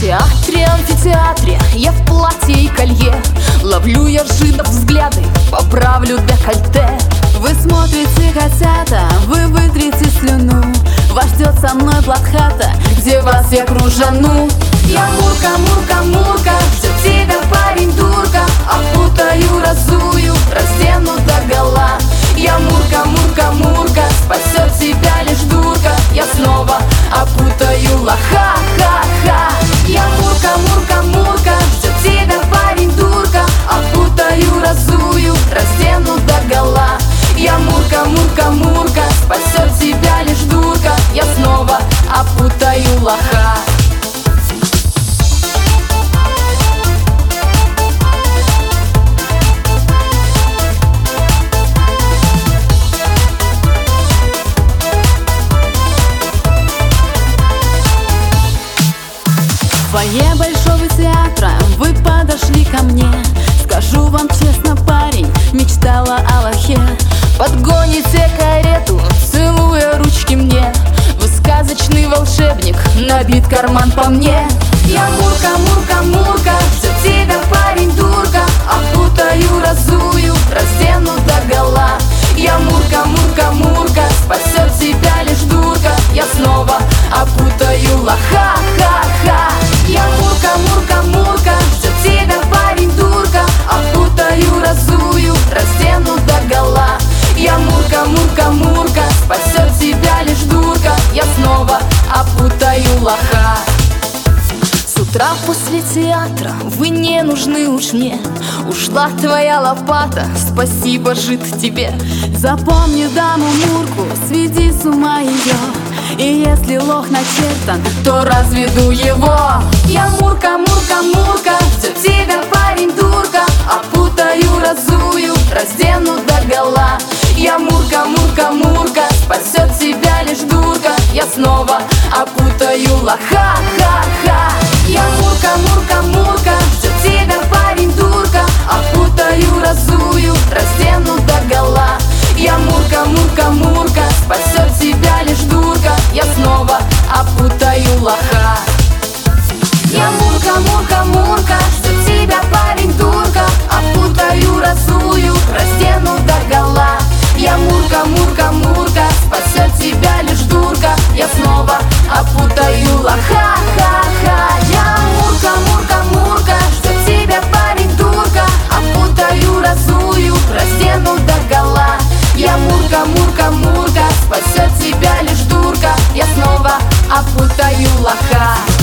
театре, амфитеатре я в платье и колье. Ловлю я жидов взгляды, поправлю декольте. Вы смотрите, котята, вы вытрите слюну. Вас ждет со мной платхата, где вас я кружану. Я Мурка, Мурка, Мурка, ждет тебя парень дурка. Опутаю, разую, раздену догола. Я Мурка, Мурка, Мурка, спасет тебя лишь дурка. Я снова опутаю лоха, ха-ха. Я Мурка, Мурка, Мурка, ждет тебя парень дурка. Опутаю, разую, раздену догола. Я Мурка, Мурка, Мурка, спасет тебя лишь дурка. Я снова опутаю лоха. В фойе Большого театра вы подошли ко мне. Скажу вам честно, парень, мечтала о лохе. Подгоните карету, целуя ручки мне. Вы сказочный волшебник, набит карман по мне. Я Мурка, Мурка, Мурка, ждет тебя парень дурка. Опутаю, разую, раздену догола. Я Мурка, Мурка, Мурка, спасет тебя лишь дурка. Я снова опутаю лоха, ха-ха. Я Мурка, Мурка, Мурка, ждет тебя парень дурка. Опутаю, разую, раздену догола. Я Мурка, Мурка, Мурка, спасет тебя лишь дурка. Я снова опутаю лоха. С утра после театра вы не нужны уж мне. Ушла твоя лопата, спасибо, жид тебе. Запомни даму Мурку, сведи с ума ее. И если лох начертан, то разведу его. Я Мурка, Мурка, Мурка, ждет тебя парень дурка. Опутаю, разую, раздену догола. Я Мурка, Мурка, Мурка, спасет тебя лишь дурка. Я снова опутаю лоха, ха-ха. Я Мурка, Мурка, Мурка, ждет тебя парень дурка. Опутаю, разую, раздену догола. Я Мурка, Мурка, Мурка, спасет тебя лишь дурка. Я снова опутаю лоха. Я Мурка, Мурка, Мурка, ждет тебя парень дурка. Опутаю, разую, раздену догола. Я Мурка, Мурка, Мурка, спасет тебя лишь дурка. Я снова опутаю лоха, ха-ха. Я Мурка, Мурка, Мурка, ждет тебя парень дурка. Опутаю, разую, раздену догола. Я Мурка, Мурка, Мурка, спасет тебя лишь дурка. Я снова опутаю лоха.